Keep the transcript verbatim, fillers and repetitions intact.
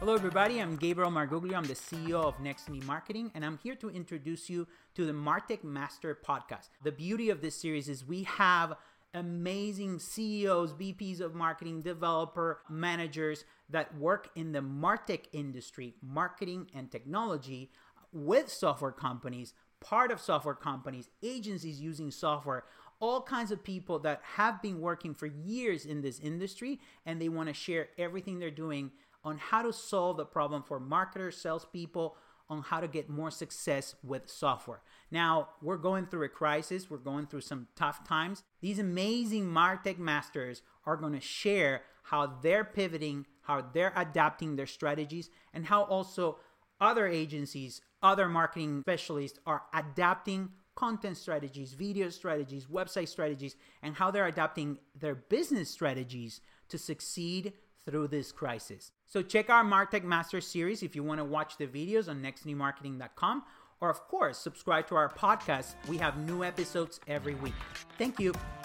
Hello everybody, I'm Gabriel Marguglio. I'm the C E O of Nextly Marketing, and I'm here to introduce you to the MarTech Master podcast. The beauty of this series is we have amazing C E Os, V Ps of marketing, developer, managers that work in the MarTech industry, marketing and technology, with software companies, part of software companies, agencies using software, all kinds of people that have been working for years in this industry, and they want to share everything they're doing on how to solve the problem for marketers, salespeople, on how to get more success with software. Now, we're going through a crisis. We're going through some tough times. These amazing MarTech masters are going to share how they're pivoting, how they're adapting their strategies, and how also other agencies, other marketing specialists are adapting content strategies, video strategies, website strategies, and how they're adapting their business strategies to succeed through this crisis. So check our MarTech Master series if you want to watch the videos on nextly marketing dot com, or of course, subscribe to our podcast. We have new episodes every week. Thank you.